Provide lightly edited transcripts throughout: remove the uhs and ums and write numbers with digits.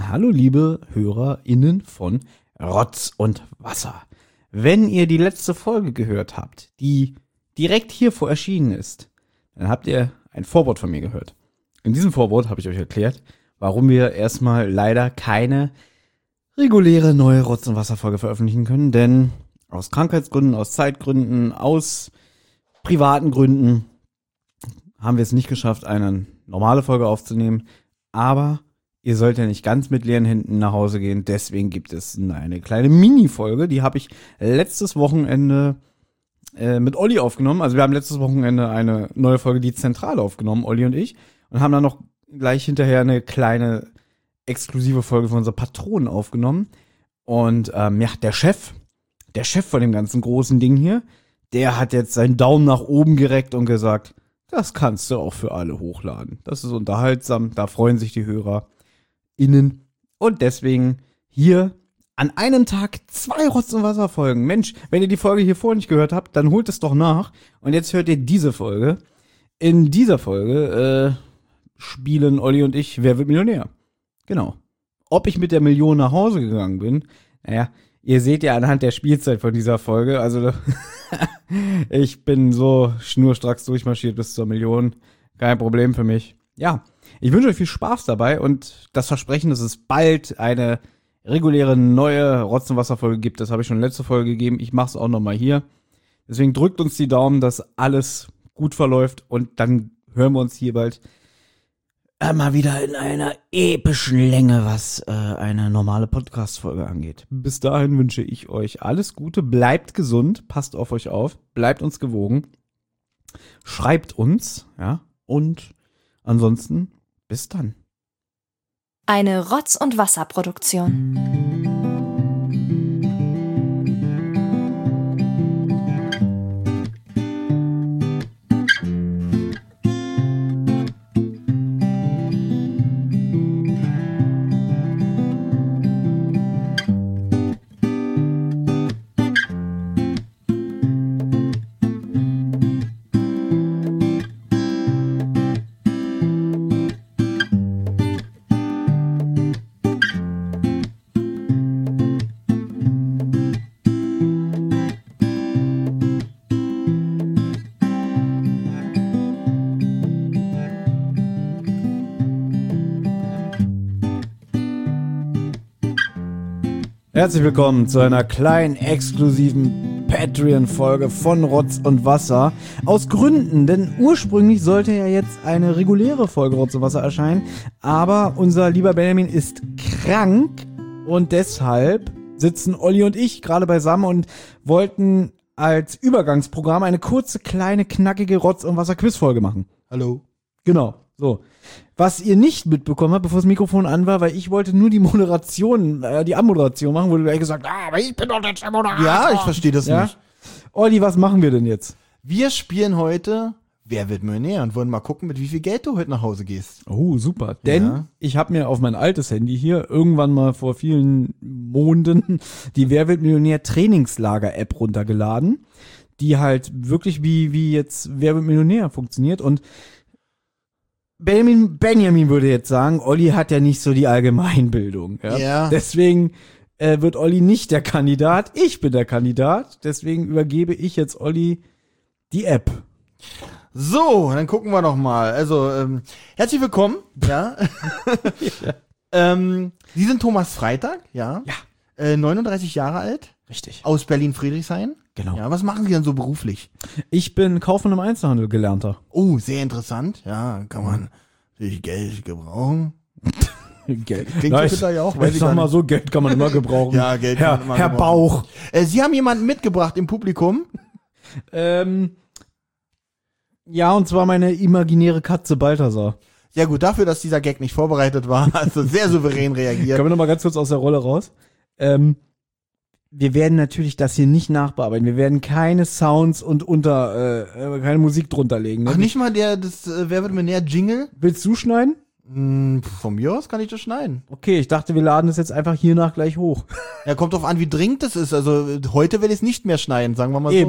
Hallo liebe HörerInnen von Rotz und Wasser. Wenn ihr die letzte Folge gehört habt, die direkt hiervor erschienen ist, dann habt ihr ein Vorwort von mir gehört. In diesem Vorwort habe ich euch erklärt, warum wir erstmal leider keine reguläre neue Rotz- und Wasser-Folge veröffentlichen können, denn aus Krankheitsgründen, aus Zeitgründen, aus privaten Gründen haben wir es nicht geschafft, eine normale Folge aufzunehmen, aber ihr sollt ja nicht ganz mit leeren Händen nach Hause gehen, deswegen gibt es eine kleine Mini-Folge, die habe ich letztes Wochenende mit Olli aufgenommen. Also wir haben letztes Wochenende eine neue Folge, die zentral aufgenommen, Olli und ich, und haben dann noch gleich hinterher eine kleine exklusive Folge von unseren Patronen aufgenommen. Und der Chef von dem ganzen großen Ding hier, der hat jetzt seinen Daumen nach oben gereckt und gesagt, das kannst du auch für alle hochladen. Das ist unterhaltsam, da freuen sich die HörerInnen. Und deswegen hier an einem Tag 2 Rotz- und Wasser-Folgen. Mensch, wenn ihr die Folge hier vorher nicht gehört habt, dann holt es doch nach. Und jetzt hört ihr diese Folge. In dieser Folge spielen Olli und ich Wer wird Millionär? Genau. Ob ich mit der Million nach Hause gegangen bin, naja, ihr seht ja anhand der Spielzeit von dieser Folge, also ich bin so schnurstracks durchmarschiert bis zur Million. Kein Problem für mich. Ja, ich wünsche euch viel Spaß dabei und das Versprechen, dass es bald eine reguläre neue Rotz- und Wasser-Folge gibt, das habe ich schon letzte Folge gegeben. Ich mache es auch nochmal hier. Deswegen drückt uns die Daumen, dass alles gut verläuft und dann hören wir uns hier bald mal wieder in einer epischen Länge, was eine normale Podcast-Folge angeht. Bis dahin wünsche ich euch alles Gute, bleibt gesund, passt auf euch auf, bleibt uns gewogen, schreibt uns, ja, und ansonsten bis dann. Eine Rotz- und Wasser-Produktion. Herzlich willkommen zu einer kleinen, exklusiven Patreon-Folge von Rotz und Wasser. Aus Gründen, denn ursprünglich sollte ja jetzt eine reguläre Folge Rotz und Wasser erscheinen, aber unser lieber Benjamin ist krank und deshalb sitzen Olli und ich gerade beisammen und wollten als Übergangsprogramm eine kurze, kleine, knackige Rotz- und Wasser-Quiz-Folge machen. Hallo. Genau, so. Was ihr nicht mitbekommen habt, bevor das Mikrofon an war, weil ich wollte nur die Moderation, die Anmoderation machen, wo du gleich gesagt, aber ich bin doch der Moderator. Ja, ich verstehe das nicht. Olli, was machen wir denn jetzt? Wir spielen heute Wer wird Millionär und wollen mal gucken, mit wie viel Geld du heute nach Hause gehst. Oh, super. Denn ich habe mir auf mein altes Handy hier irgendwann mal vor vielen Monaten die Wer wird Millionär Trainingslager-App runtergeladen, die halt wirklich wie jetzt Wer wird Millionär funktioniert. Und Benjamin würde jetzt sagen, Olli hat ja nicht so die Allgemeinbildung. Ja. Deswegen wird Olli nicht der Kandidat, ich bin der Kandidat. Deswegen übergebe ich jetzt Olli die App. So, dann gucken wir noch mal. Also, herzlich willkommen. Ja. Sie sind Thomas Freitag, ja. Ja. 39 Jahre alt. Richtig. Aus Berlin-Friedrichshain. Genau. Ja, was machen Sie denn so beruflich? Ich bin Kaufmann im Einzelhandel gelernter. Oh, sehr interessant. Ja, kann man natürlich Geld gebrauchen. Geld. Klingt so bitter ja auch. Ich sag mal so, Geld kann man immer gebrauchen. Ja, Geld kann man immer Herr gebrauchen. Bauch. Sie haben jemanden mitgebracht im Publikum. Ja, und zwar meine imaginäre Katze Balthasar. Ja gut, dafür, dass dieser Gag nicht vorbereitet war, also sehr souverän reagiert. Können wir noch mal ganz kurz aus der Rolle raus? Wir werden natürlich das hier nicht nachbearbeiten. Wir werden keine Sounds und keine Musik drunter legen. Ne? Ach, nicht mal Wer wird Millionär Jingle? Willst du schneiden? Von mir aus kann ich das schneiden. Okay, ich dachte, wir laden das jetzt einfach hiernach gleich hoch. Ja, kommt drauf an, wie dringend es ist. Also heute will ich es nicht mehr schneiden, sagen wir mal Eben.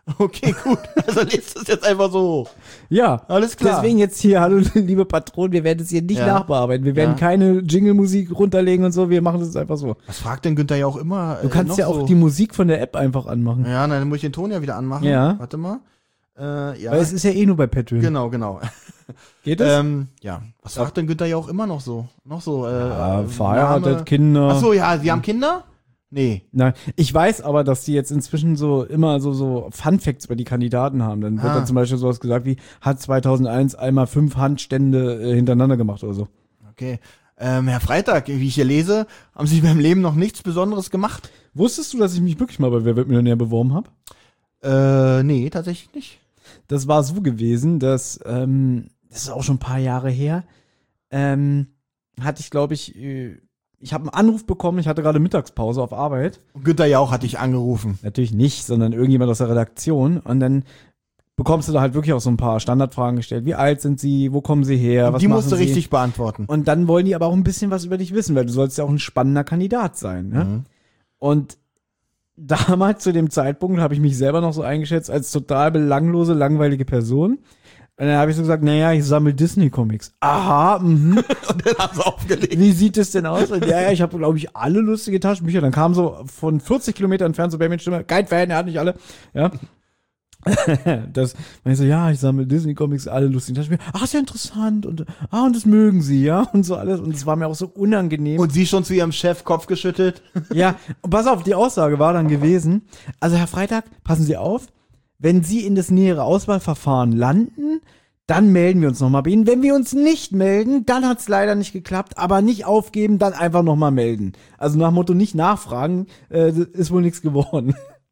Okay, gut. Also lest es jetzt einfach so hoch. Ja, Alles klar. Deswegen jetzt hier, hallo liebe Patronen, wir werden es hier nicht Ja. nachbearbeiten. Wir werden Ja. keine Jingle-Musik runterlegen und so, wir machen das einfach so. Was fragt denn Günther ja auch immer? Du kannst ja auch die Musik von der App einfach anmachen. Ja, dann muss ich den Ton ja wieder anmachen. Ja. Warte mal. Ja. Weil es ist ja eh nur bei Patreon. Genau. Geht das? Ja. Was fragt denn Günther ja auch immer noch so? Verheiratet, Name. Kinder. Ach so, ja, Sie haben Kinder? Nee. Nein, ich weiß aber, dass die jetzt inzwischen so immer so Fun Facts über die Kandidaten haben. Dann wird da zum Beispiel sowas gesagt wie, hat 2001 einmal 5 Handstände hintereinander gemacht oder so. Okay. Herr Freitag, wie ich hier lese, haben Sie beim Leben noch nichts Besonderes gemacht? Wusstest du, dass ich mich wirklich mal bei Wer wird Millionär beworben habe? Nee, tatsächlich nicht. Das war so gewesen, dass, das ist auch schon ein paar Jahre her, hatte ich, glaube ich habe einen Anruf bekommen, ich hatte gerade Mittagspause auf Arbeit. Und Günther Jauch hat dich angerufen. Natürlich nicht, sondern irgendjemand aus der Redaktion. Und dann bekommst du da halt wirklich auch so ein paar Standardfragen gestellt. Wie alt sind sie? Wo kommen sie her? Was Die machen musst du sie? richtig beantworten. Und dann wollen die aber auch ein bisschen was über dich wissen, weil du sollst ja auch ein spannender Kandidat sein. Ne? Mhm. Und damals zu dem Zeitpunkt habe ich mich selber noch so eingeschätzt als total belanglose, langweilige Person. Und dann habe ich so gesagt, naja, ich sammle Disney-Comics. Aha, Und dann haben sie aufgelegt. Wie sieht es denn aus? Und ja, ich habe, glaube ich, alle lustige Taschenbücher. Dann kam so von 40 Kilometern entfernt so Benjamin Stimme, kein Fan, er hat nicht alle. Ja. Das, und ich so, ja, ich sammle Disney-Comics, alle lustigen Taschenbücher. Ach, ist ja interessant. Und das mögen sie, ja. Und so alles. Und es war mir auch so unangenehm. Und sie schon zu ihrem Chef Kopf geschüttelt. Ja, und pass auf, die Aussage war dann gewesen, also Herr Freitag, passen Sie auf, wenn Sie in das nähere Auswahlverfahren landen, dann melden wir uns nochmal bei Ihnen. Wenn wir uns nicht melden, dann hat es leider nicht geklappt, aber nicht aufgeben, dann einfach nochmal melden. Also nach Motto nicht nachfragen, ist wohl nichts geworden.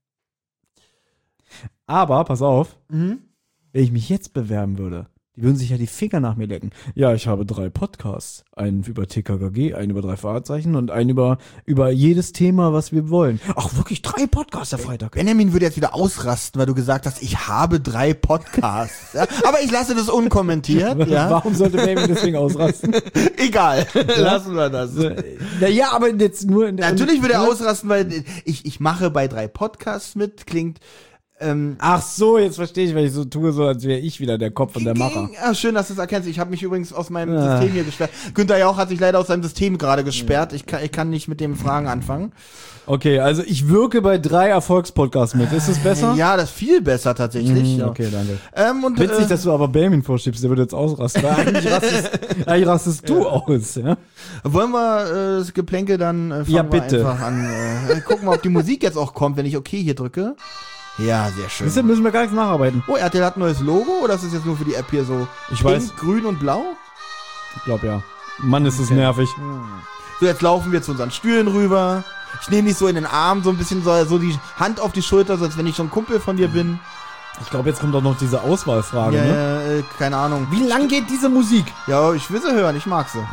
Aber, pass auf, wenn ich mich jetzt bewerben würde, die würden sich ja die Finger nach mir lecken. Ja, ich habe 3 Podcasts. Einen über TKKG, einen über 3 Fahrzeichen und einen über jedes Thema, was wir wollen. Ach, wirklich 3 Podcasts, Herr Freitag. Benjamin würde jetzt wieder ausrasten, weil du gesagt hast, ich habe 3 Podcasts. Ja? Aber ich lasse das unkommentiert. Ja? Warum sollte Benjamin deswegen ausrasten? Egal, lassen wir das. Ja, aber jetzt nur in der... Natürlich würde er ausrasten, weil ich mache bei 3 Podcasts mit, klingt... Ach so, jetzt verstehe ich, weil ich so tue, so als wäre ich wieder der Kopf und der Macher. Ja, schön, dass du es erkennst. Ich habe mich übrigens aus meinem System hier gesperrt. Günther Jauch hat sich leider aus seinem System gerade gesperrt. Ich kann nicht mit dem Fragen anfangen. Okay, also ich wirke bei 3 Erfolgspodcasts mit. Ist es besser? Ja, das ist viel besser tatsächlich. Ja. Okay, danke. Und, Witzig, dass du aber Benjamin vorschiebst, der würde jetzt ausrasten. Weil eigentlich rastest du aus, ja? wollen wir das Geplänkel dann fangen Ja, bitte. wir einfach an. Gucken wir, ob die Musik jetzt auch kommt, wenn ich okay hier drücke. Ja, sehr schön. Deshalb müssen wir gar nichts nacharbeiten. Oh, RTL hat ein neues Logo oder ist das jetzt nur für die App hier so? Ich Pink, weiß. grün und blau? Ich glaube ja. Mann, ist es nervig. So, jetzt laufen wir zu unseren Stühlen rüber. Ich nehme dich so in den Arm, so ein bisschen so die Hand auf die Schulter, so als wenn ich schon ein Kumpel von dir bin. Ich glaube, jetzt kommt auch noch diese Auswahlfrage, Ja, ne? keine Ahnung. Wie lang geht diese Musik? Ja, ich will sie hören, ich mag sie.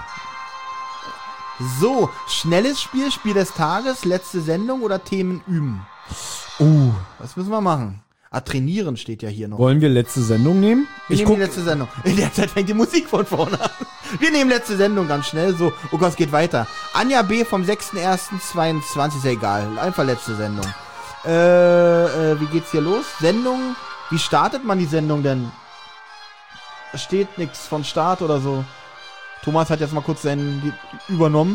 So, schnelles Spiel, Spiel des Tages, letzte Sendung oder Themen üben? Was müssen wir machen? Trainieren steht ja hier noch. Wollen wir letzte Sendung nehmen? Wir nehmen die letzte Sendung. In der Zeit fängt die Musik von vorne an. Wir nehmen letzte Sendung ganz schnell. So, oh Gott, es geht weiter. Anja B. vom 6.1.22, ist ja egal. Einfach letzte Sendung. Wie geht's hier los? Sendung. Wie startet man die Sendung denn? Da steht nichts von Start oder so. Thomas hat jetzt mal kurz übernommen.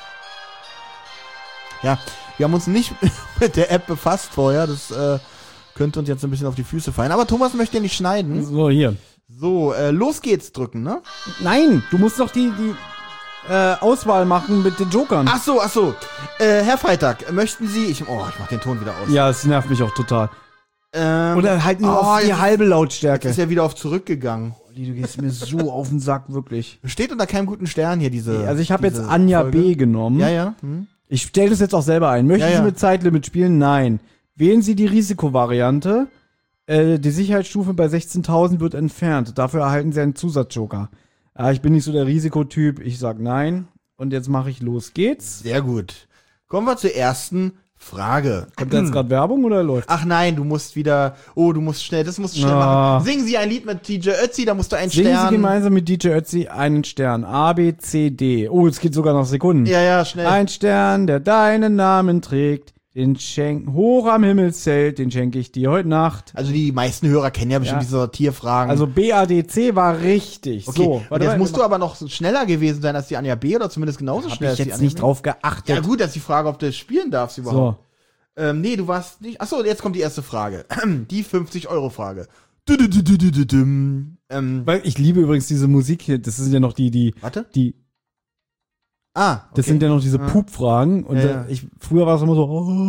Ja, wir haben uns nicht mit der App befasst vorher. Das könnte uns jetzt ein bisschen auf die Füße fallen. Aber Thomas möchte ja nicht schneiden. So, hier. So, los geht's drücken, ne? Nein, du musst doch die Auswahl machen mit den Jokern. Ach so. Herr Freitag, möchten Sie... Ich mach den Ton wieder aus. Ja, es nervt mich auch total. Oder halt nur auf die jetzt halbe Jetzt Lautstärke. ist er wieder auf zurückgegangen. Olli, du gehst mir so auf den Sack, wirklich. Steht unter keinem guten Stern hier diese... Also ich habe jetzt diese Anja Folge. B. genommen. Ja. Ich stelle das jetzt auch selber ein. Möchten Ja. Sie mit Zeitlimit spielen? Nein. Wählen Sie die Risikovariante. Die Sicherheitsstufe bei 16.000 wird entfernt. Dafür erhalten Sie einen Zusatzjoker. Ich bin nicht so der Risikotyp. Ich sag nein. Und jetzt mache ich los geht's. Sehr gut. Kommen wir zur ersten Frage. Kommt da jetzt gerade Werbung oder läuft? Ach nein, du musst wieder... Oh, du musst schnell machen. Singen Sie ein Lied mit DJ Ötzi, da musst du einen Singen Stern... Sie gemeinsam mit DJ Ötzi einen Stern. A, B, C, D. Oh, es geht sogar noch Sekunden. Ja, schnell. Ein Stern, der deinen Namen trägt. hoch am Himmelszelt, den schenke ich dir heute Nacht. Also die meisten Hörer kennen ja bestimmt diese Sortierfragen. Also BADC war richtig. okay, So, und jetzt musst du aber noch schneller gewesen sein als die Anja B. oder zumindest genauso hab schnell ich als die jetzt Anja nicht B. drauf geachtet. Ja gut, das ist die Frage, ob du es spielen darfst überhaupt. So. Nee, du warst nicht. Achso, jetzt kommt die erste Frage. Die 50-Euro-Frage. Weil ich liebe übrigens diese Musik hier. Das sind ja noch die. Warte. Das okay. sind ja noch diese Pup-Fragen. Und Ja. früher war es immer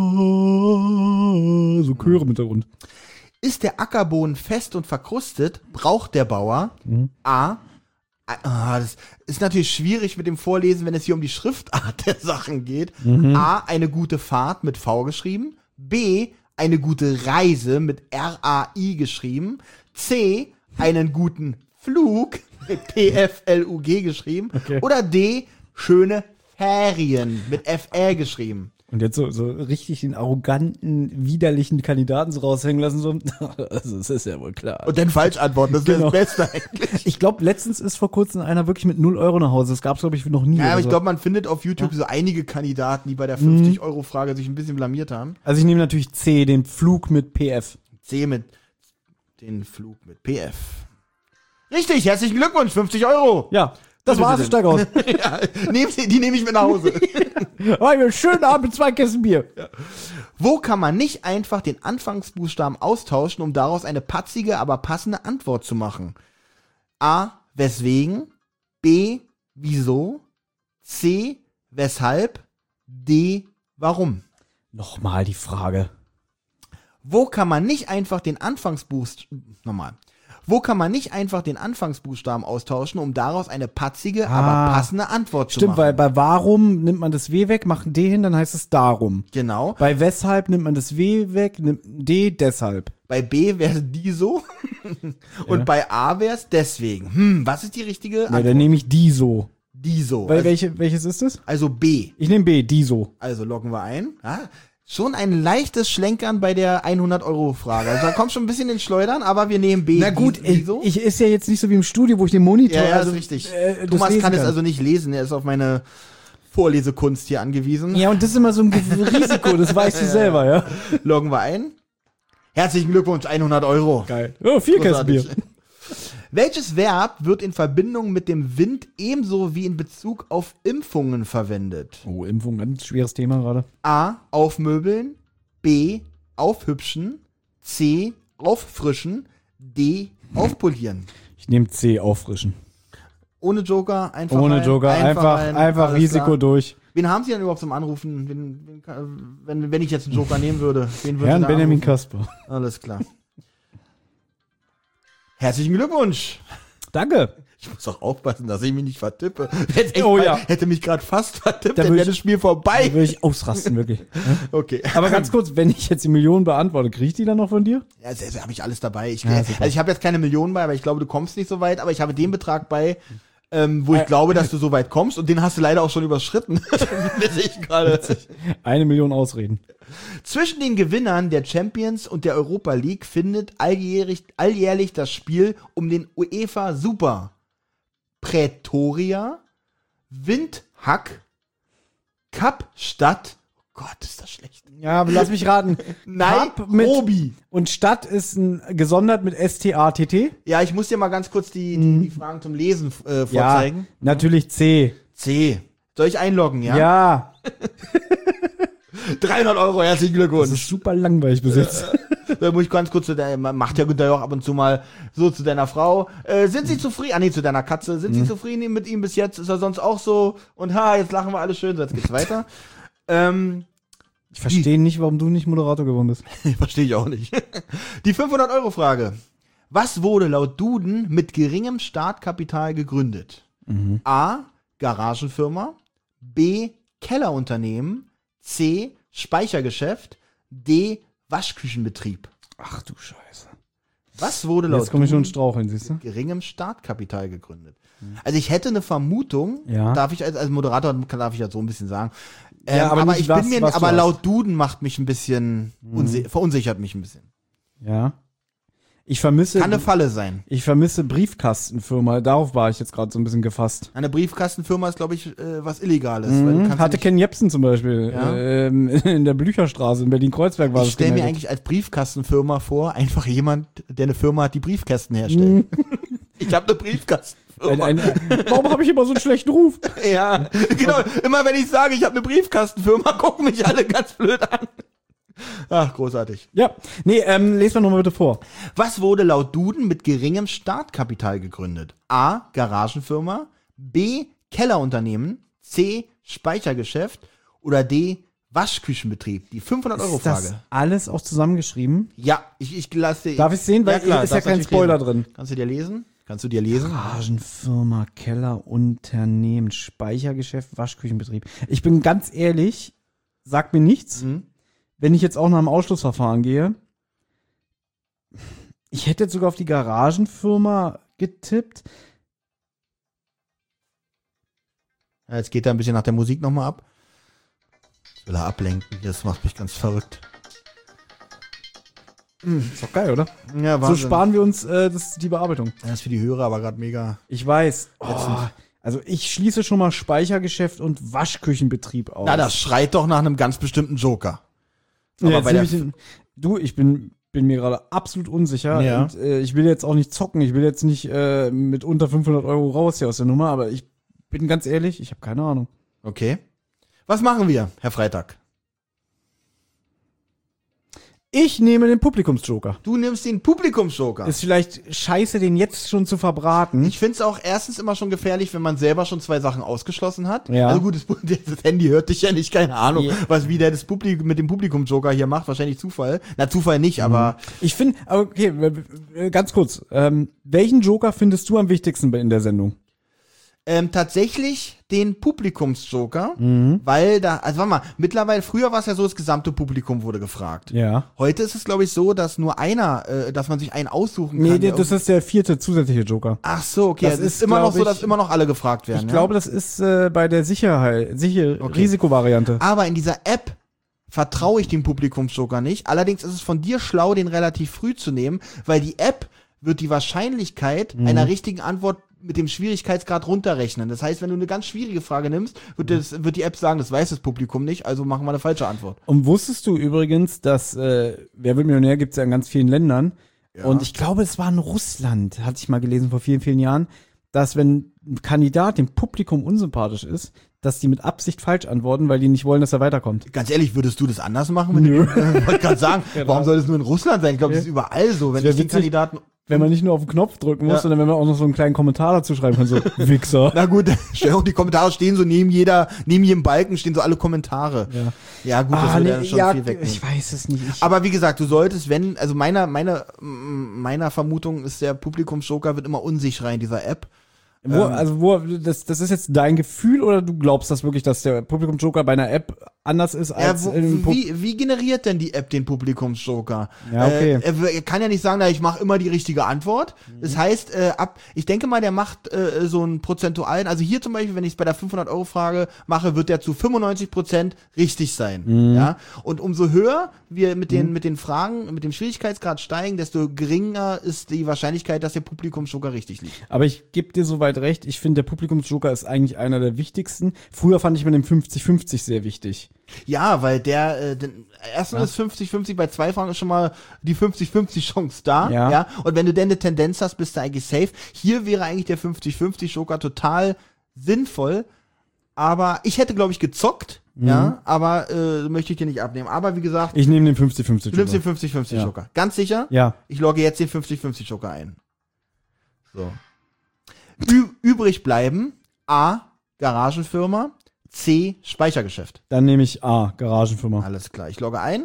so Chöre im Hintergrund. Ist der Ackerboden fest und verkrustet, braucht der Bauer A. Das ist natürlich schwierig mit dem Vorlesen, wenn es hier um die Schriftart der Sachen geht. A. Eine gute Fahrt mit V geschrieben. B. Eine gute Reise mit R-A-I geschrieben. C. Einen guten Flug mit P-F-L-U-G geschrieben. Okay. Oder D. Schöne Ferien mit F-R geschrieben. Und jetzt so richtig den arroganten, widerlichen Kandidaten so raushängen lassen. So. Also, das ist ja wohl klar. Und dann falsch antworten, das ist Genau. das Beste eigentlich. Ich glaube, letztens ist vor kurzem einer wirklich mit 0 Euro nach Hause. Das gab es, glaube ich, noch nie. Ja, aber oder ich so. glaube, man findet auf YouTube so einige Kandidaten, die bei der 50-Euro-Frage sich ein bisschen blamiert haben. Also ich nehme natürlich C, den Flug mit PF. C mit den Flug mit PF. Richtig, herzlichen Glückwunsch, 50 Euro. Ja, das Bitte war's, ich denn. steig aus. Ja, die nehme ich mit nach Hause. Schönen Abend mit 2 Kästen Bier. Wo kann man nicht einfach den Anfangsbuchstaben austauschen, um daraus eine patzige, aber passende Antwort zu machen? A. Weswegen? B. Wieso? C. Weshalb? D. Warum? Nochmal die Frage. Wo kann man nicht einfach den Anfangsbuchstaben austauschen, um daraus eine patzige, aber passende Antwort zu Stimmt, machen? weil bei warum nimmt man das W weg, macht ein D hin, dann heißt es darum. Genau. Bei weshalb nimmt man das W weg, nimmt ein D deshalb. Bei B wäre es die so und bei A wäre es deswegen. Was ist die richtige Ja, Antwort? dann nehme ich die so. Die so. Weil Also, welches ist es? also B. Ich nehme B, die so. Also loggen wir ein. Ja, schon ein leichtes Schlenkern bei der 100-Euro-Frage. Also da kommt schon ein bisschen ins Schleudern, aber wir nehmen B. Na gut, die so. ich ist ja jetzt nicht so wie im Studio, wo ich den Monitor. Ja, also, ist richtig. das Thomas lesen kann es also nicht lesen. Er ist auf meine Vorlesekunst hier angewiesen. Ja, und das ist immer so ein Risiko, das weißt du selber, ja. Loggen wir ein. Herzlichen Glückwunsch, 100 Euro. Geil. Oh, 4 Kästen Bier. Großartig. Welches Verb wird in Verbindung mit dem Wind ebenso wie in Bezug auf Impfungen verwendet? Oh, Impfung, ganz schweres Thema gerade. A. Aufmöbeln. B. Aufhübschen. C. Auffrischen. D. Aufpolieren. Ich nehme C, auffrischen. Ohne Joker, einfach Ohne rein, Joker, einfach rein, alles Risiko klar. durch. Wen haben Sie denn überhaupt zum Anrufen? Wenn ich jetzt einen Joker nehmen würde, wen würde Herrn da Benjamin anrufen? Kasper. Alles klar. Herzlichen Glückwunsch. Danke. Ich muss auch aufpassen, dass ich mich nicht vertippe. Hätte mich gerade fast vertippt, Da dann würd wäre ich- das Spiel Da vorbei. würde ich ausrasten, wirklich. Okay. Aber ganz kurz, wenn ich jetzt die Million beantworte, kriege ich die dann noch von dir? Ja, habe ich alles dabei. Ja, super. Also ich habe jetzt keine Millionen bei, aber ich glaube, du kommst nicht so weit. Aber ich habe den Betrag bei, wo ich glaube, dass du so weit kommst. Und den hast du leider auch schon überschritten. Das sehe ich gerade. 1 Million Ausreden. Zwischen den Gewinnern der Champions und der Europa League findet alljährlich das Spiel um den UEFA Super Pretoria Windhoek Cup statt. Oh Gott, ist das schlecht. Ja, aber lass mich raten. Cup mit- Nairobi. Und Stadt ist gesondert mit S-T-A-T-T? Ja, ich muss dir mal ganz kurz die Fragen zum Lesen Ja, vorzeigen. natürlich C. C. Soll ich einloggen, ja? Ja, 300 Euro, herzlichen das Glückwunsch. ist super langweilig bis jetzt. Da muss ich ganz kurz macht ja Günther auch ab und zu mal so zu deiner Frau. Sind Sie zufrieden? Ah, nee, zu deiner Katze. Sind Sie zufrieden mit ihm bis jetzt? Ist er sonst auch so? Und jetzt lachen wir alle schön. So, jetzt geht's weiter. Ich verstehe nicht, warum du nicht Moderator geworden bist. Verstehe ich auch nicht. Die 500-Euro-Frage. Was wurde laut Duden mit geringem Startkapital gegründet? A. Garagenfirma. B. Kellerunternehmen. C. Speichergeschäft. D. Waschküchenbetrieb. Ach du Scheiße. Was wurde laut Jetzt komme ich schon Duden ins Straucheln, siehst du? mit geringem Startkapital gegründet? Also ich hätte eine Vermutung, Ja. darf ich als Moderator darf ich ja so ein bisschen sagen. Ja, aber nicht ich was- bin mir, was du aber hast. laut Duden macht mich ein bisschen verunsichert mich ein bisschen. Ja. Ich vermisse, Kann eine Falle sein. Briefkastenfirma. Darauf war ich jetzt gerade so ein bisschen gefasst. Eine Briefkastenfirma ist, glaube ich, was Illegales. Weil du kannst Hatte ja Ken Jebsen zum Beispiel Ja. in der Blücherstraße in Berlin-Kreuzberg war ich das stelle mir gemeldet. eigentlich als Briefkastenfirma vor, einfach jemand, der eine Firma hat, die Briefkästen herstellt. Ich habe eine Briefkastenfirma. Warum habe ich immer so einen schlechten Ruf? Ja, genau. Immer wenn ich sage, ich habe eine Briefkastenfirma, gucken mich alle ganz blöd an. Ach, großartig. Ja, nee, lest mal nochmal bitte vor. Was wurde laut Duden mit geringem Startkapital gegründet? A. Garagenfirma, B. Kellerunternehmen, C. Speichergeschäft oder D. Waschküchenbetrieb? Die 500-Euro-Frage. Ist das alles auch zusammengeschrieben? Ja, ich lasse. Darf ich sehen? Weil ist ja darfst kein natürlich Spoiler lesen. drin. Kannst du dir lesen? Kannst du dir lesen? Garagenfirma, Kellerunternehmen, Speichergeschäft, Waschküchenbetrieb. Ich bin ganz ehrlich, sagt mir nichts. Wenn ich jetzt auch nach dem Ausschlussverfahren gehe, ich hätte jetzt sogar auf die Garagenfirma getippt. Ja, jetzt geht er ein bisschen nach der Musik nochmal ab. Jetzt will er ablenken. Das macht mich ganz verrückt. Ist doch geil, oder? Ja, So sparen wir uns die Bearbeitung. Das ist für die Hörer aber gerade mega. Ich weiß. Also ich schließe schon mal Speichergeschäft und Waschküchenbetrieb aus. Na, das schreit doch nach einem ganz bestimmten Joker. Ja, Aber bei ich bin mir gerade absolut unsicher. Ja. Und, ich will jetzt auch nicht zocken. Ich will jetzt nicht mit unter 500 Euro raus hier aus der Nummer. Aber ich bin ganz ehrlich, ich habe keine Ahnung. Okay. Was machen wir, Herr Freitag? Ich nehme den Publikumsjoker. Du nimmst den Publikumsjoker. Ist vielleicht scheiße, den jetzt schon zu verbraten. Ich find's auch erstens immer schon gefährlich, wenn man selber schon 2 Sachen ausgeschlossen hat. Ja. Also gut, das Handy hört dich ja nicht, keine Ahnung, Ja. wie der das Publikum mit dem Publikumsjoker hier macht. Wahrscheinlich Zufall. Na, Zufall nicht, aber Ich finde, okay, ganz kurz. Welchen Joker findest du am wichtigsten in der Sendung? tatsächlich den Publikumsjoker, weil da, also warte mal, mittlerweile, früher war es ja so, das gesamte Publikum wurde gefragt. Ja. Heute ist es, glaube ich, so, dass nur einer, dass man sich einen aussuchen kann. Nee, der das ist der 4. zusätzliche Joker. Ach so, okay. Das Es ist ist, immer noch glaub so, dass ich- immer noch alle gefragt werden. Ich ja? glaube, das ist bei der Risikovariante. Aber in dieser App vertraue ich dem Publikumsjoker nicht. Allerdings ist es von dir schlau, den relativ früh zu nehmen, weil die App wird die Wahrscheinlichkeit einer richtigen Antwort mit dem Schwierigkeitsgrad runterrechnen. Das heißt, wenn du eine ganz schwierige Frage nimmst, wird die App sagen, das weiß das Publikum nicht, also machen wir eine falsche Antwort. Und wusstest du übrigens, dass Wer wird Millionär gibt es ja in ganz vielen Ländern. Ja. Und ich glaube, es war in Russland, hatte ich mal gelesen vor vielen, vielen Jahren, dass wenn ein Kandidat dem Publikum unsympathisch ist, dass die mit Absicht falsch antworten, weil die nicht wollen, dass er weiterkommt. Ganz ehrlich, würdest du das anders machen? Wenn du, wollte gerade sagen, warum soll das nur in Russland sein? Ich glaube, das ist überall so. Wenn wär ich den witzig. Kandidaten... Wenn man nicht nur auf den Knopf drücken muss, Ja. sondern wenn man auch noch so einen kleinen Kommentar dazu schreiben kann, so Wichser. Na gut, die Kommentare stehen so neben jedem Balken stehen so alle Kommentare. Ja. Ja gut, das würde ja schon viel wegnehmen. ich weiß es nicht. Aber wie gesagt, du solltest, also meiner Vermutung ist, der Publikumsjoker wird immer unsicherer in dieser App. Das ist jetzt dein Gefühl oder du glaubst das wirklich, dass der Publikumsjoker bei einer App anders ist als im Wie generiert denn die App den Publikumsjoker? Ja, okay. Er kann ja nicht sagen, na, ich mache immer die richtige Antwort. Das heißt, ich denke mal, der macht so einen prozentualen, also hier zum Beispiel, wenn ich es bei der 500-Euro-Frage mache, wird der zu 95% richtig sein. Ja? Und umso höher wir mit den Fragen, mit dem Schwierigkeitsgrad steigen, desto geringer ist die Wahrscheinlichkeit, dass der Publikumsjoker richtig liegt. Aber ich gebe dir soweit recht, ich finde, der Publikumsjoker ist eigentlich einer der wichtigsten. Früher fand ich mit dem 50-50 sehr wichtig. Ja, weil erstens ist 50-50, bei 2 Fragen ist schon mal die 50-50 Chance da. Ja. Und wenn du denn eine Tendenz hast, bist du eigentlich safe. Hier wäre eigentlich der 50-50 Joker total sinnvoll. Aber ich hätte, glaube ich, gezockt. Ja, aber möchte ich dir nicht abnehmen. Aber wie gesagt, Ich nehme den 50-50 du nimmst den Joker. 50-50 Ja. Joker. Ganz sicher? Ja. Ich logge jetzt den 50-50 Joker ein. So. Übrig bleiben A. Garagenfirma, C. Speichergeschäft. Dann nehme ich A, Garagenfirma. Alles klar, ich logge ein.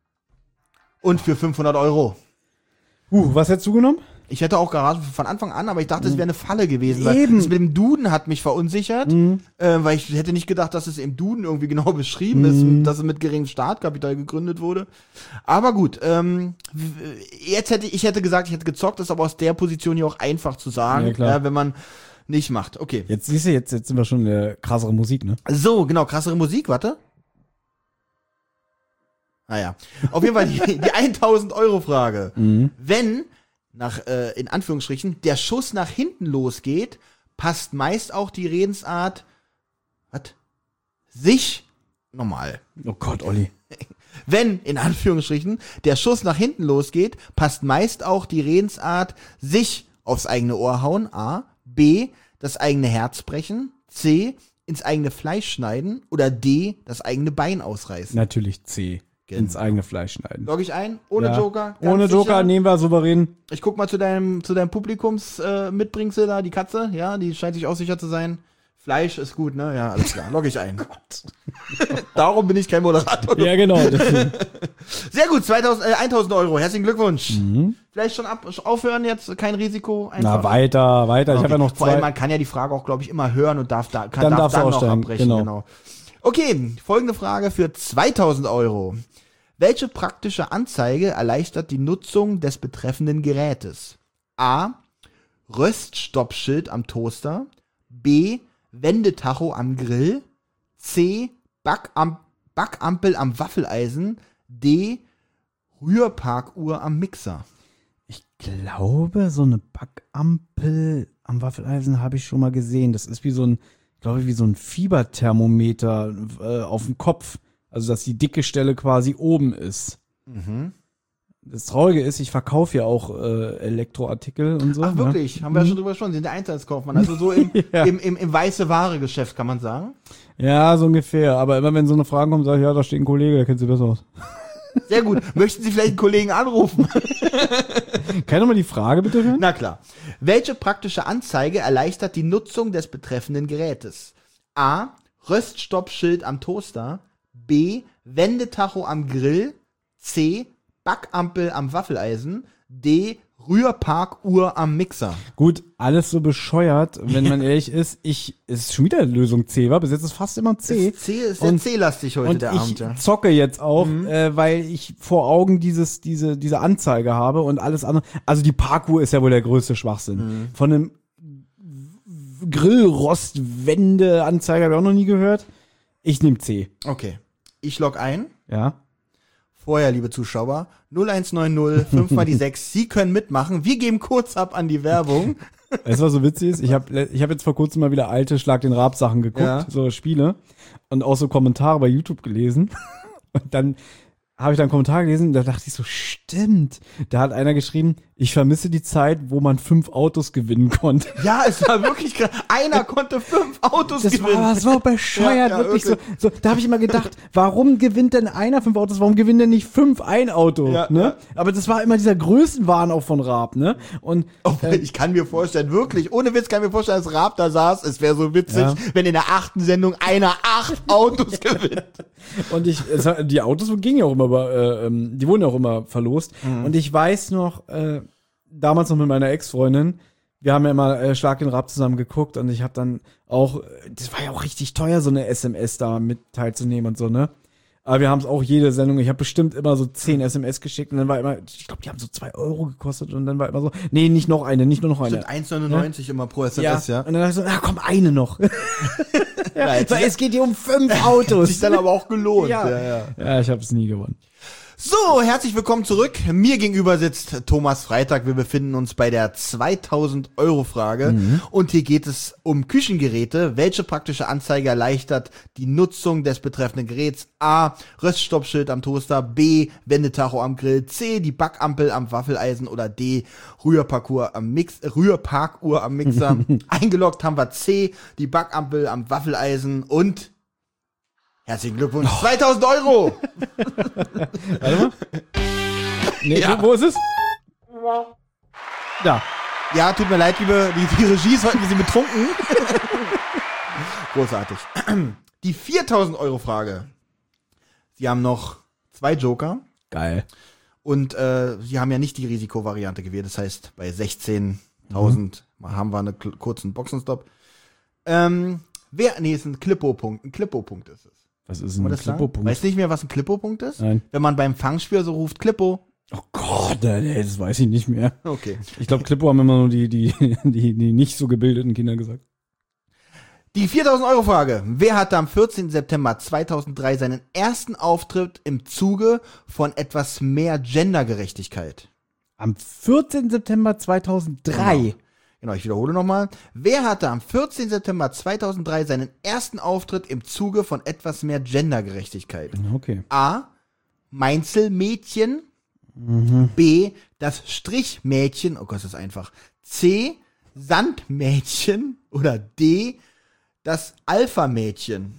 Und für 500 Euro. Was hättest du genommen? Ich hätte auch Garage von Anfang an, aber ich dachte, es wäre eine Falle gewesen. Weil Eben. das mit dem Duden hat mich verunsichert, weil ich hätte nicht gedacht, dass es im Duden irgendwie genau beschrieben ist, dass es mit geringem Startkapital gegründet wurde. Aber gut, ich hätte gesagt, ich hätte gezockt, ist aber aus der Position hier auch einfach zu sagen, Ja, klar. wenn man nicht macht. Okay. Jetzt siehst du, jetzt sind wir schon in der krassere Musik, ne? So, genau, krassere Musik, warte. Ah ja. Auf jeden Fall die 1000 Euro Frage. Wenn in Anführungsstrichen, der Schuss nach hinten losgeht, passt meist auch die Redensart, sich normal. Oh Gott, Olli. Wenn, in Anführungsstrichen, der Schuss nach hinten losgeht, passt meist auch die Redensart, sich aufs eigene Ohr hauen, A, B, das eigene Herz brechen, C, ins eigene Fleisch schneiden oder D, das eigene Bein ausreißen. Natürlich C. Genau. Ins eigene Fleisch schneiden. Log ich ein? Ohne Ja. Joker? Ohne Ganz Joker sicher? nehmen wir souverän. Ich guck mal zu deinem Publikums-Mitbringsel da, die Katze. Ja, die scheint sich auch sicher zu sein. Fleisch ist gut, ne? Ja, alles klar. Log ich ein. Darum bin ich kein Moderator. Ja, genau. Sehr gut, 1000 Euro. Herzlichen Glückwunsch. Vielleicht schon aufhören jetzt, kein Risiko. Einfach. Na, weiter. Ich habe ja noch Vor allem, zwei. man kann ja die Frage auch, glaube ich, immer hören und darf dann darfst du noch aussteigen, abbrechen. genau. Okay, folgende Frage für 2000 Euro. Welche praktische Anzeige erleichtert die Nutzung des betreffenden Gerätes? A. Röststoppschild am Toaster. B. Wendetacho am Grill. C. Backampel am Waffeleisen. D. Rührparkuhr am Mixer. Ich glaube, so eine Backampel am Waffeleisen habe ich schon mal gesehen. Das ist wie so ein Fieberthermometer auf dem Kopf. Also, dass die dicke Stelle quasi oben ist. Das Traurige ist, ich verkaufe ja auch Elektroartikel und so. Ach wirklich? Haben wir ja schon drüber gesprochen. Sie sind der Einzelhandelskaufmann. Also so im Ja. im weiße Ware-Geschäft, kann man sagen. Ja, so ungefähr. Aber immer wenn so eine Frage kommt, sage ich, ja, da steht ein Kollege, der kennt sich besser aus. Sehr gut. Möchten Sie vielleicht einen Kollegen anrufen? Kann ich nochmal die Frage bitte hören? Na klar. Welche praktische Anzeige erleichtert die Nutzung des betreffenden Gerätes? A. Röststoppschild am Toaster. B. Wendetacho am Grill. C. Backampel am Waffeleisen. D. Rührparkuhr am Mixer. Gut, alles so bescheuert, wenn man ehrlich ist. Ist schon wieder Lösung C, war bis jetzt ist fast immer C. C ist sehr Und- C-lastig heute, Und der ich Abend. Ja. zocke jetzt auch, weil ich vor Augen diese Anzeige habe und alles andere. Also die Parkuhr ist ja wohl der größte Schwachsinn. Von einem Grillrostwende-Anzeiger habe ich auch noch nie gehört. Ich nehme C. Okay. Ich log ein. Ja. Vorher, liebe Zuschauer, 0190 5 mal die 6. Sie können mitmachen. Wir geben kurz ab an die Werbung. Weißt du, was so witzig ist? Ich hab jetzt vor kurzem mal wieder alte Schlag den Raab Sachen geguckt, Ja. so Spiele und auch so Kommentare bei YouTube gelesen. Und dann habe ich da einen Kommentar gelesen, da dachte ich so, stimmt. Da hat einer geschrieben, ich vermisse die Zeit, wo man 5 Autos gewinnen konnte. Ja, es war wirklich krass. Einer konnte 5 Autos Das gewinnen. war so bescheuert, Ja, wirklich wirklich. so. Da habe ich immer gedacht, warum gewinnt denn einer 5 Autos, warum gewinnt denn nicht 5 ein Auto? Ja, Ne? ja. Aber das war immer dieser Größenwahn auch von Raab, ne? Und Obwohl, ich kann mir vorstellen, wirklich, ohne Witz kann ich mir vorstellen, dass Raab da saß. Es wäre so witzig, Ja. wenn in der 8. Sendung einer 8 Autos gewinnt. Und die Autos gingen ja auch immer, die wurden ja auch immer verlost. Und ich weiß noch, damals noch mit meiner Ex-Freundin, wir haben ja immer Schlag den Raab zusammen geguckt und ich habe dann auch, das war ja auch richtig teuer, so eine SMS da mit teilzunehmen und so, ne? Aber wir haben es auch jede Sendung, ich habe bestimmt immer so 10 SMS geschickt und dann war immer, ich glaube, die haben so 2 Euro gekostet und dann war immer so, nee, nicht noch eine. Stimmt, 1,99 immer pro SMS, ja. Und dann dachte ich so, na komm, eine noch. Ja, So, es geht hier um 5 Autos. sich dann aber auch gelohnt. Ja. Ja, ich habe es nie gewonnen. So, herzlich willkommen zurück. Mir gegenüber sitzt Thomas Freitag. Wir befinden uns bei der 2000-Euro-Frage. Und hier geht es um Küchengeräte. Welche praktische Anzeige erleichtert die Nutzung des betreffenden Geräts? A. Röststoppschild am Toaster. B. Wendetacho am Grill. C. Die Backampel am Waffeleisen. Oder D. Rührparkuhr am Mixer. Eingeloggt haben wir C. Die Backampel am Waffeleisen. Und herzlichen Glückwunsch. 2000 Euro! Warte mal. Nee, Ja. wo ist es? Da. Ja, tut mir leid, die Regie ist heute ein bisschen betrunken. Großartig. Die 4000 Euro Frage. Sie haben noch 2 Joker Geil. und Sie haben ja nicht die Risikovariante gewählt. Das heißt, bei 16.000 haben wir einen kurzen Boxenstopp. Ist ein Klippo-Punkt. Ein Klippo-Punkt ist es. Was ist Kann man ein das sagen? Klippo-Punkt? Weißt du nicht mehr, was ein Klippo-Punkt ist? Nein. Wenn man beim Fangspiel so ruft, Klippo. Oh Gott, nee, das weiß ich nicht mehr. Okay. Ich glaube, Klippo haben immer nur die nicht so gebildeten Kinder gesagt. Die 4000 Euro Frage. Wer hatte am 14. September 2003 seinen ersten Auftritt im Zuge von etwas mehr Gendergerechtigkeit? Am 14. September 2003. Genau, ich wiederhole nochmal. Wer hatte am 14. September 2003 seinen ersten Auftritt im Zuge von etwas mehr Gendergerechtigkeit? Okay. A. Mainzelmädchen. B. Das Strichmädchen. Oh Gott, das ist einfach. C. Sandmädchen. Oder D. Das Alpha-Mädchen.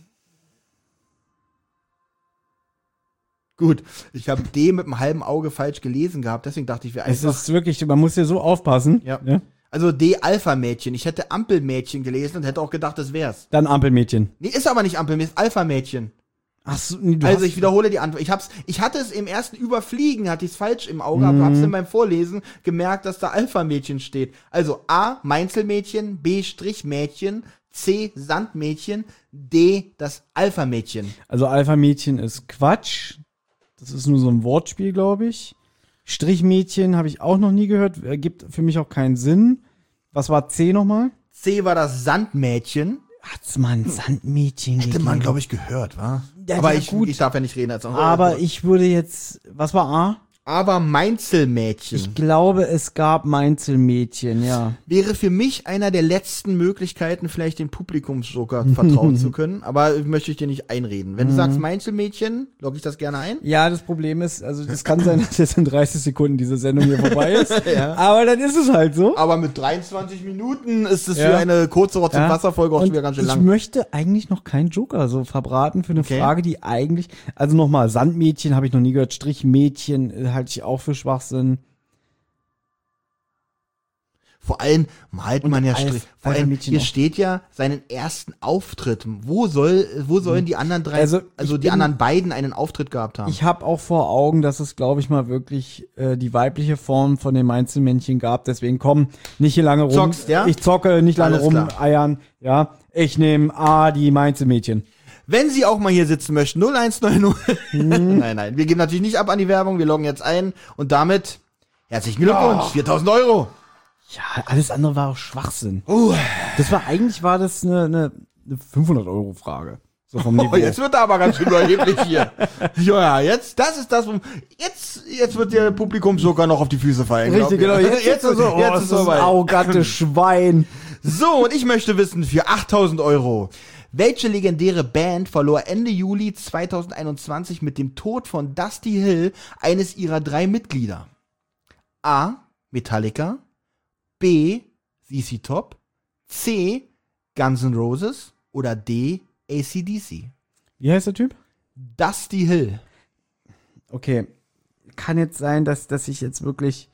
Gut, ich habe D mit einem halben Auge falsch gelesen gehabt, deswegen dachte ich, wir Es einfach. ist wirklich, man muss hier so aufpassen. Ja. Also D, Alpha-Mädchen. Ich hätte Ampelmädchen gelesen und hätte auch gedacht, das wär's. Dann Ampelmädchen. Nee, ist aber nicht Ampelmädchen, ist Alpha-Mädchen. Ach so, nee, Also ich wiederhole die Antwort. Ich hatte es im ersten Überfliegen, hatte ich es falsch im Auge, aber hab's dann beim Vorlesen gemerkt, dass da Alpha-Mädchen steht. Also A, Mainzelmädchen, B, Strichmädchen, C, Sandmädchen, D, das Alpha-Mädchen. Also Alpha-Mädchen ist Quatsch. Das ist nur so ein Wortspiel, glaube ich. Strichmädchen habe ich auch noch nie gehört. Ergibt für mich auch keinen Sinn. Was war C nochmal? C war das Sandmädchen. Hat's mal ein Sandmädchen Hätte man, glaube ich, gehört, wa? Ja, aber ja, ich gut. darf ja nicht reden. Als Aber ich würde jetzt, was war A? Aber Mainzelmädchen Ich glaube, es gab Mainzelmädchen, ja. wäre für mich einer der letzten Möglichkeiten, vielleicht dem Publikumsjoker vertrauen zu können. Aber möchte ich dir nicht einreden. Wenn du sagst Mainzelmädchen, logge ich das gerne ein. Ja, das Problem ist, also das kann sein, dass jetzt in 30 Sekunden diese Sendung hier vorbei ist. Ja. Aber dann ist es halt so. Aber mit 23 Minuten ist es Ja. für eine kurze Rotz- und Ja. Wasserfolge auch Und schon wieder ganz schön ich lang. möchte eigentlich noch keinen Joker so verbraten für eine Okay. Frage, die eigentlich, also nochmal, Sandmädchen habe ich noch nie gehört, Strichmädchen halte ich auch für Schwachsinn. Vor allem malt man ja Alf- Strich. Vor allem, Alpha-Mädchen hier auch. steht ja seinen ersten Auftritt. Wo sollen die anderen drei, Also, also ich die bin- anderen beiden einen Auftritt gehabt haben? Ich habe auch vor Augen, dass es, glaube ich, mal wirklich die weibliche Form von den Mainzelmännchen gab. Deswegen komm, nicht hier lange rum. Zockst, ja? Ich zocke, nicht lange Alles klar. rumeiern. Ja, ich nehme A, die Mainzelmädchen. Wenn Sie auch mal hier sitzen möchten, 0190. Nein, wir geben natürlich nicht ab an die Werbung, wir loggen jetzt ein und damit herzlichen Glückwunsch, 4.000 Euro. Ja, alles andere war auch Schwachsinn. Eigentlich war das eine 500-Euro-Frage. So vom Niveau. Oh, jetzt wird er aber ganz schön überheblich hier. Ja, jetzt, das ist das, jetzt wird der Publikumsjoker noch auf die Füße fallen. Richtig, glaub genau. ich. Jetzt ist so, jetzt das ist soweit. arrogante Schwein. So, und ich möchte wissen, für 8.000 Euro, welche legendäre Band verlor Ende Juli 2021 mit dem Tod von Dusty Hill eines ihrer 3 Mitglieder? A. Metallica, B. ZZ Top, C. Guns N' Roses oder D. AC/DC? Wie heißt der Typ? Dusty Hill. Okay. Kann jetzt sein, dass ich jetzt wirklich.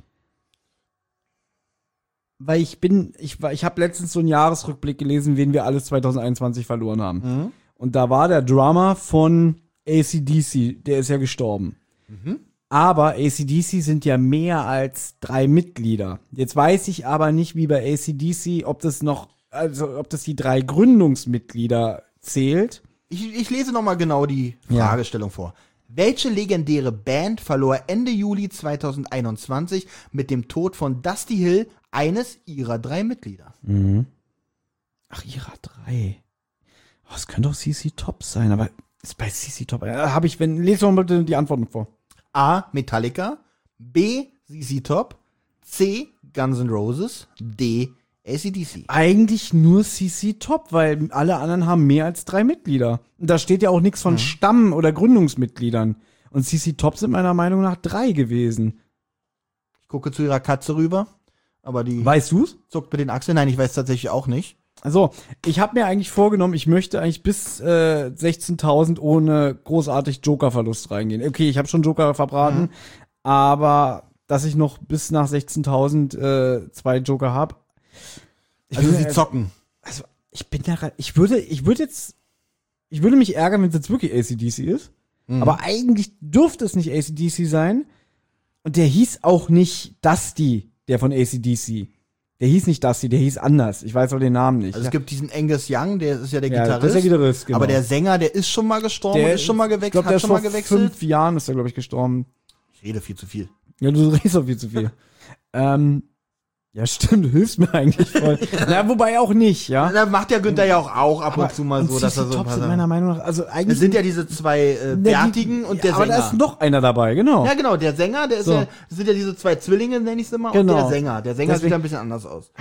Weil ich habe letztens so einen Jahresrückblick gelesen, wen wir alles 2021 verloren haben. Und da war der Drummer von AC/DC, der ist ja gestorben. Aber AC/DC sind ja mehr als 3 Mitglieder. Jetzt weiß ich aber nicht, wie bei AC/DC, ob das die 3 Gründungsmitglieder zählt. Ich lese nochmal genau die Fragestellung vor. Welche legendäre Band verlor Ende Juli 2021 mit dem Tod von Dusty Hill eines ihrer 3 Mitglieder? Ach, ihrer 3. Oh, es könnte auch CC Top sein, aber ist bei CC Top. Lese doch mal bitte die Antworten vor. A. Metallica, B. ZZ Top, C. Guns N' Roses, D. AC/DC. Eigentlich nur CC Top, weil alle anderen haben mehr als 3 Mitglieder. Und da steht ja auch nichts von Stamm- oder Gründungsmitgliedern. Und CC Top sind meiner Meinung nach 3 gewesen. Ich gucke zu ihrer Katze rüber, aber die Weißt du's? zuckt mit den Achseln. Nein, ich weiß tatsächlich auch nicht. Also, ich habe mir eigentlich vorgenommen, ich möchte eigentlich bis 16.000 ohne großartig Joker-Verlust reingehen. Okay, ich habe schon Joker verbraten, aber dass ich noch bis nach 16.000 2 Joker habe. Also sie zocken. Also, ich würde mich ärgern, wenn es jetzt wirklich AC/DC ist. Aber eigentlich dürfte es nicht AC/DC sein. Und der hieß auch nicht Dusty, der von AC/DC. Der hieß nicht Dusty, der hieß anders. Ich weiß auch den Namen nicht. Also es gibt diesen Angus Young, der ist ja der Ja, Gitarrist. das ist der Gitarrist, genau. Aber der Sänger, der ist schon mal gestorben, und ist schon mal ich gewechselt, glaub, der hat ist schon mal vor gewechselt. 5 Jahren ist er, glaube ich, gestorben. Ich rede viel zu viel. Ja, du redest auch viel zu viel. Ja, stimmt, du hilfst mir eigentlich voll. Na, wobei auch nicht, ja. Da macht der Günther ja auch ab und zu mal so, dass er so ein Top paar sind Sachen- meiner Meinung nach, also eigentlich. Es sind ja diese zwei Bärtigen und der aber Sänger. da ist noch einer dabei, genau. Ja, genau, der Sänger, der ist So. ja, das sind ja diese zwei Zwillinge, nenn ich es immer, Genau. und der Sänger. Der Sänger sieht Deswegen- ja ein bisschen anders aus.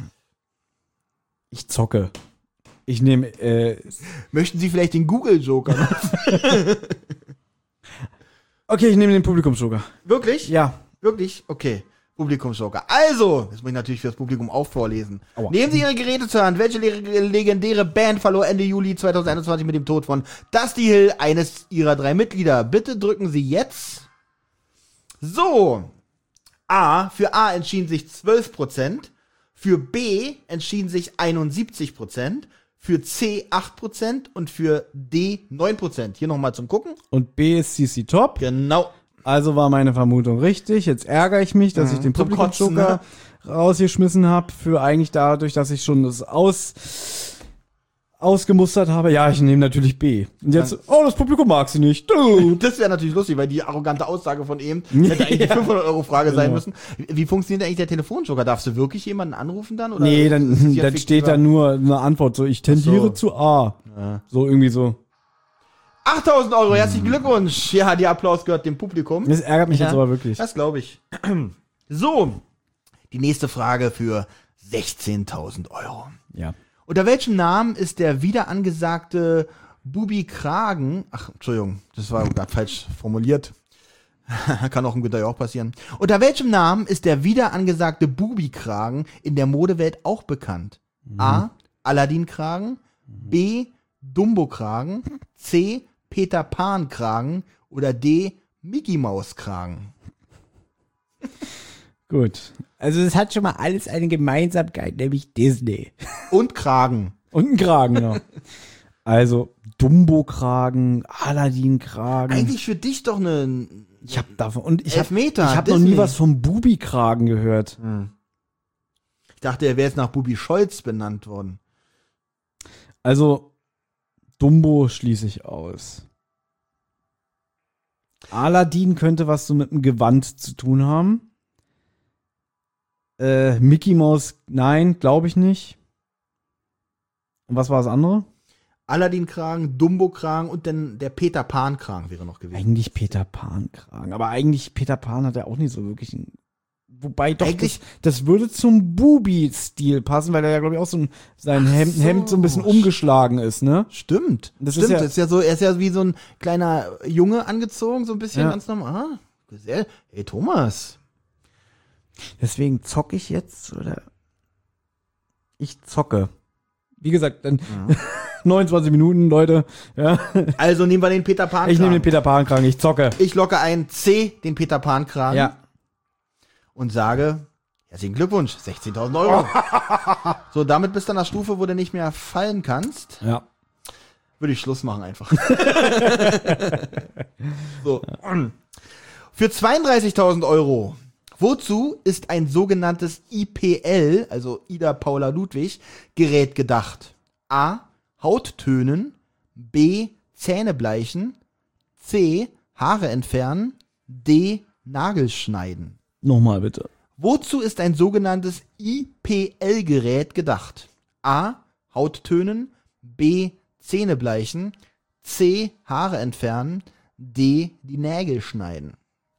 Ich zocke. Ich nehme, Möchten Sie vielleicht den Google-Joker noch? okay, ich nehme den Publikumsjoker. Wirklich? Ja. Wirklich? Okay. Publikumsjoker. Also, das muss ich natürlich für das Publikum auch vorlesen. Aua. Nehmen Sie Ihre Geräte zur Hand. Welche legendäre Band verlor Ende Juli 2021 mit dem Tod von Dusty Hill, eines ihrer 3 Mitglieder? Bitte drücken Sie jetzt. So. Für A entschieden sich 12%. Für B entschieden sich 71%. Für C 8% und für D 9%. Hier nochmal zum Gucken. Und B ist CC Top. Genau. Also war meine Vermutung richtig. Jetzt ärgere ich mich, dass ich den Zum Kotzen, Publikumsjoker rausgeschmissen habe. Für eigentlich dadurch, dass ich schon das ausgemustert habe. Ja, ich nehme natürlich B. Und jetzt, das Publikum mag sie nicht. Du. Das wäre natürlich lustig, weil die arrogante Aussage von eben hätte eigentlich die 500-Euro-Frage sein Genau. müssen. Wie funktioniert eigentlich der Telefonjoker? Darfst du wirklich jemanden anrufen dann? Oder Nee, ist es dann ja steht fiktiver? da nur eine Antwort. So, ich tendiere Ach zu A. So irgendwie so. 8.000 Euro, herzlichen Glückwunsch. Ja, der Applaus gehört dem Publikum. Das ärgert mich Ja, jetzt aber wirklich. Das glaube ich. So, die nächste Frage für 16.000 Euro. Ja. Unter welchem Namen ist der wieder angesagte Bubi Kragen, Entschuldigung, das war gerade falsch formuliert. Kann auch im Günther auch passieren. Unter welchem Namen ist der wieder angesagte Bubi Kragen in der Modewelt auch bekannt? A. Aladdin Kragen, B. Dumbo Kragen, C. Peter Pan Kragen oder D. Mickey Maus Kragen. Gut. Also es hat schon mal alles eine Gemeinsamkeit, nämlich Disney. Und Kragen. Und einen Kragen noch. Also Dumbo-Kragen, Aladdin-Kragen. Eigentlich für dich doch eine Ich habe davon und ich habe Elfmeter, ich hab noch Disney. nie was vom Bubi-Kragen gehört. Ich dachte, er wäre jetzt nach Bubi Scholz benannt worden. Also Dumbo schließe ich aus. Aladdin könnte was so mit dem Gewand zu tun haben. Mickey Mouse, nein, glaube ich nicht. Und was war das andere? Aladdin Kragen, Dumbo Kragen und dann der Peter Pan Kragen wäre noch gewesen. Eigentlich Peter Pan Kragen. Aber eigentlich Peter Pan hat ja auch nicht so wirklich einen. Wobei doch, Eigentlich- das würde zum Bubi-Stil passen, weil er ja, glaube ich, auch so sein Hemd so ein bisschen umgeschlagen ist, ne? Stimmt. Das Stimmt. ist ja- Das ist ja so, er ist ja wie so ein kleiner Junge angezogen, so ein bisschen Ja. ganz normal. Sehr, hey Thomas. Deswegen zocke ich jetzt, oder? Ich zocke. Wie gesagt, dann 29 Minuten, Leute. Ja. Also nehmen wir den Peter Pan Kragen. Ich nehme den Peter Pan Kragen, ich zocke. Ich locke ein C, den Peter Pan Kragen. Ja. Und sage, herzlichen Glückwunsch, 16.000 Euro. So, damit bist du an der Stufe, wo du nicht mehr fallen kannst. Ja. Würde ich Schluss machen einfach. So. Für 32.000 Euro. Wozu ist ein sogenanntes IPL, also Ida Paula Ludwig, Gerät gedacht? A. Hauttönen. B. Zähne bleichen. C. Haare entfernen. D. Nagelschneiden. Nochmal bitte. Wozu ist ein sogenanntes IPL-Gerät gedacht? A. Hauttönen. B. Zähne bleichen. C. Haare entfernen. D. Die Nägel schneiden.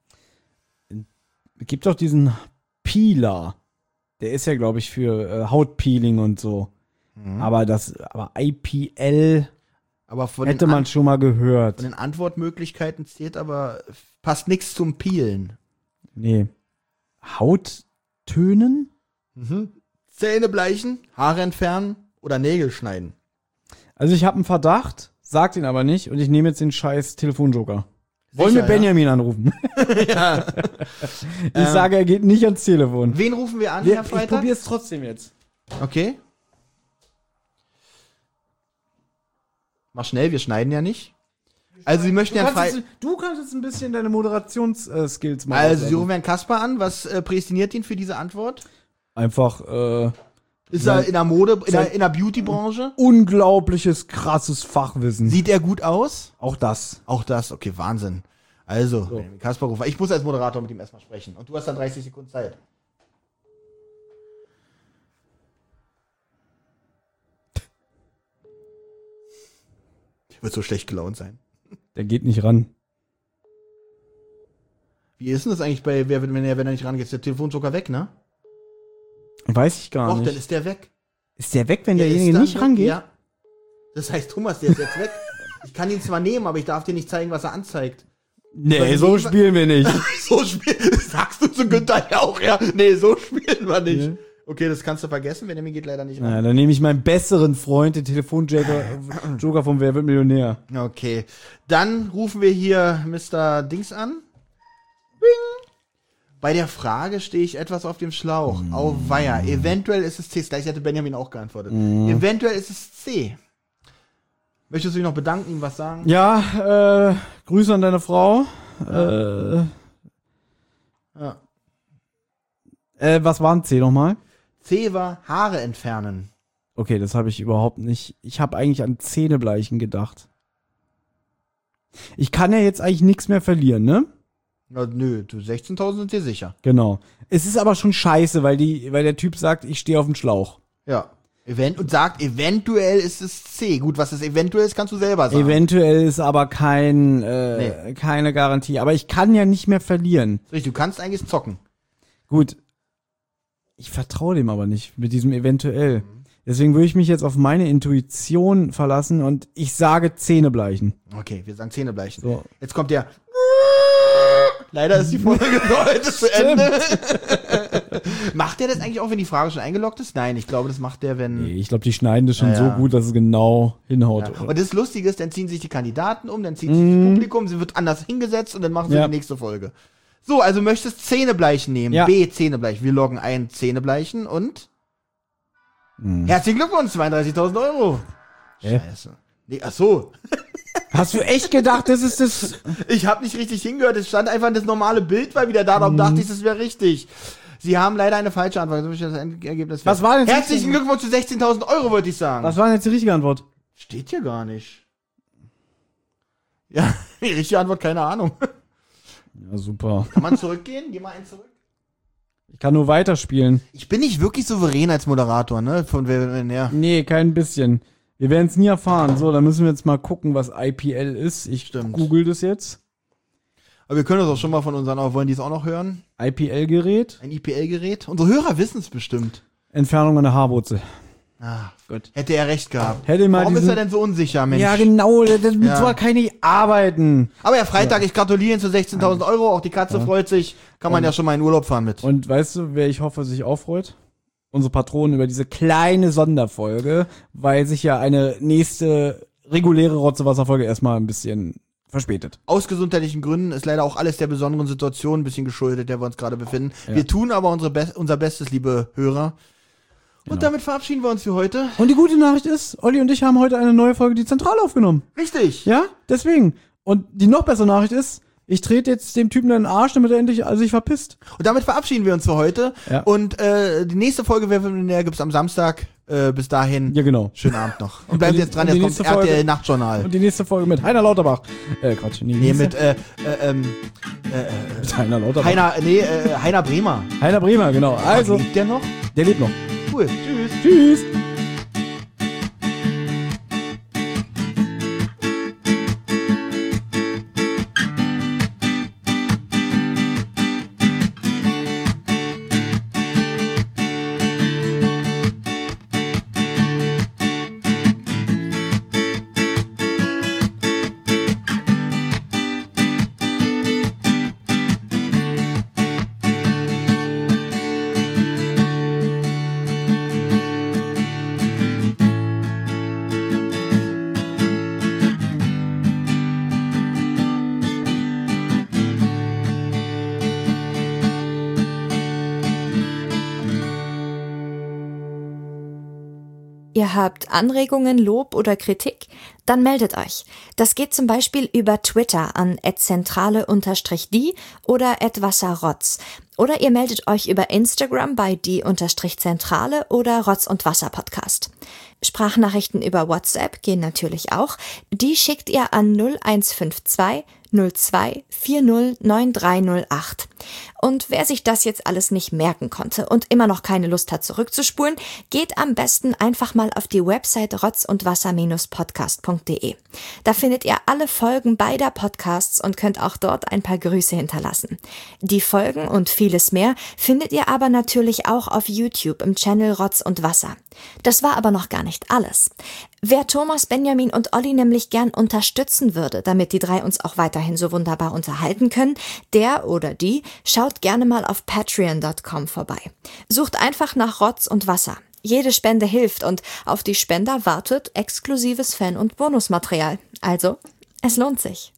Es gibt doch diesen Peeler. Der ist ja, glaube ich, für Hautpeeling und so. Aber IPL Aber von hätte den, man schon mal gehört. von den Antwortmöglichkeiten zählt aber passt nichts zum Peelen. Nee. Hauttönen? Zähne bleichen, Haare entfernen oder Nägel schneiden. Also ich habe einen Verdacht, sag ihn aber nicht und ich nehme jetzt den scheiß Telefonjoker. Wollen wir Sicher, Benjamin anrufen? Ich sage, er geht nicht ans Telefon. Wen rufen wir an, Herr Ich Freitag? probiere es trotzdem jetzt. Okay. Mach schnell, wir schneiden ja nicht. Also Sie möchten ja frei... Du kannst jetzt ein bisschen deine Moderationsskills machen. Also Sie rufen Herrn Kasper an. Was prädestiniert ihn für diese Antwort? Einfach Ist er in der Mode, in der Beauty-Branche? unglaubliches, krasses Fachwissen. Sieht er gut aus? Auch das. Auch das, okay, Wahnsinn. Also, Kasper rufen. Ich muss als Moderator mit ihm erstmal sprechen. Und du hast dann 30 Sekunden Zeit. Wird so schlecht gelaunt sein. Der geht nicht ran. Wie ist denn das eigentlich bei Wer wird Millionär, wenn er nicht rangeht? Ist der Telefonjoker weg, ne? Weiß ich gar Doch, nicht. dann ist der weg. Ist der weg, wenn Der derjenige ist dann nicht weg, rangeht? Ja. Das heißt, Thomas, der ist jetzt weg. Ich kann ihn zwar nehmen, aber ich darf dir nicht zeigen, was er anzeigt. Nee, Weil so die- spielen wir nicht. So spielen, sagst du zu Günther ja auch, ja. Nee, so spielen wir nicht. Nee. Okay, das kannst du vergessen, Benjamin geht leider nicht ran. Na, dann nehme ich meinen besseren Freund, den Telefonjoker von Wer wird Millionär. Okay, dann rufen wir hier Mr. Dings an. Bing. Bei der Frage stehe ich etwas auf dem Schlauch. Auweia, eventuell ist es C. Gleich hätte Benjamin auch geantwortet. Eventuell ist es C. Möchtest du dich noch bedanken, ihm was sagen? Ja, Grüße an deine Frau. Ja. Was war ein C nochmal? C war Haare entfernen. Okay, das habe ich überhaupt nicht. Ich habe eigentlich an Zähnebleichen gedacht. Ich kann ja jetzt eigentlich nichts mehr verlieren, ne? Na, nö, du 16.000 sind dir sicher. Genau. Es ist aber schon scheiße, weil der Typ sagt, ich stehe auf dem Schlauch. Ja. Und sagt, eventuell ist es C. Gut, was es eventuell ist, kannst du selber sagen. Eventuell ist aber Nee. keine Garantie. Aber ich kann ja nicht mehr verlieren. Richtig, du kannst eigentlich zocken. Gut. Ich vertraue dem aber nicht mit diesem eventuell. Deswegen würde ich mich jetzt auf meine Intuition verlassen und ich sage Zähnebleichen. Okay, wir sagen Zähnebleichen. So. Jetzt kommt der. Leider ist die Folge für heute zu Ende. Macht der das eigentlich auch, wenn die Frage schon eingeloggt ist? Nein, ich glaube, das macht der, wenn. Nee, ich glaube, die schneiden das schon Ja, so ja. gut, dass es genau hinhaut. Ja. Und das Lustige ist, dann ziehen sich die Kandidaten um, dann zieht sich das Publikum, sie wird anders hingesetzt und dann machen sie Ja. die nächste Folge. So, also möchtest Zähnebleichen nehmen. Ja. B, Zähnebleichen. Wir loggen ein Zähnebleichen und herzlichen Glückwunsch, 32.000 Euro. Scheiße. Nee, ach so. Hast du echt gedacht, das ist das? Ich habe nicht richtig hingehört. Es stand einfach das normale Bild, war wieder da. Darum dachte ich, das wäre richtig. Sie haben leider eine falsche Antwort. Das Endergebnis Was war denn das Herzlichen Glückwunsch zu 16.000 Euro, wollte ich sagen. Was war denn jetzt die richtige Antwort? Steht hier gar nicht. Ja, die richtige Antwort, keine Ahnung. Ja, super. Kann man zurückgehen? Geh mal einen zurück. Ich kann nur weiterspielen. Ich bin nicht wirklich souverän als Moderator, ne? Von wer, ja. Nee, kein bisschen. Wir werden es nie erfahren. So, dann müssen wir jetzt mal gucken, was IPL ist. Ich Stimmt. google das jetzt. Aber wir können das auch schon mal von unseren, wollen die es auch noch hören? IPL-Gerät. Ein IPL-Gerät? Unsere Hörer wissen es bestimmt. Entfernung an der Haarwurzel. Ah, Gut. hätte er recht gehabt. Hätte mal Warum ist diesen- er denn so unsicher, Mensch? Ja, genau. Das Ja. zwar keine arbeiten. Aber ja, Freitag, ich gratuliere Ihnen zu 16.000 Euro. Auch die Katze freut sich. Kann man ja schon mal in Urlaub fahren mit. Und weißt du, wer ich hoffe, sich aufreut? Unsere Patronen über diese kleine Sonderfolge, weil sich ja eine nächste reguläre Rotzewasserfolge erstmal ein bisschen verspätet. Aus gesundheitlichen Gründen ist leider auch alles der besonderen Situation ein bisschen geschuldet, der wir uns gerade befinden. Wir tun aber unser Bestes, liebe Hörer. Und damit verabschieden wir uns für heute. Und die gute Nachricht ist, Olli und ich haben heute eine neue Folge, die zentral aufgenommen. Richtig. Ja, deswegen. Und die noch bessere Nachricht ist, ich trete jetzt dem Typen in den Arsch, damit er endlich sich verpisst. Und damit verabschieden wir uns für heute. Ja. Und die nächste Folge Wer wird Millionär gibt's am Samstag. Bis dahin, Ja, genau. schönen Abend noch. Und bleibt Und die- jetzt dran, und die jetzt kommt nächste Folge- RTL Nachtjournal. Und die nächste Folge mit Heiner Lauterbach. Quatsch. Nee, mit mit Heiner Lauterbach. Heiner Bremer. Heiner Bremer, genau. Also, Lebt der noch? der lebt noch. Cool. Tschüss. Tschüss. Ihr habt Anregungen, Lob oder Kritik? Dann meldet euch. Das geht zum Beispiel über Twitter an @zentrale_die oder @wasserrotz. Oder ihr meldet euch über Instagram bei die_zentrale oder Rotz und Wasser Podcast. Sprachnachrichten über WhatsApp gehen natürlich auch. Die schickt ihr an 0152 02 40 9308. Und wer sich das jetzt alles nicht merken konnte und immer noch keine Lust hat zurückzuspulen, geht am besten einfach mal auf die Website rotzundwasser-podcast.de. Da findet ihr alle Folgen beider Podcasts und könnt auch dort ein paar Grüße hinterlassen. Die Folgen und vieles mehr findet ihr aber natürlich auch auf YouTube im Channel Rotz und Wasser. Das war aber noch gar nicht alles. Wer Thomas, Benjamin und Olli nämlich gern unterstützen würde, damit die drei uns auch weiterhin so wunderbar unterhalten können, der oder die schaut gerne mal auf patreon.com vorbei. Sucht einfach nach Rotz und Wasser. Jede Spende hilft und auf die Spender wartet exklusives Fan- und Bonusmaterial. Also, es lohnt sich.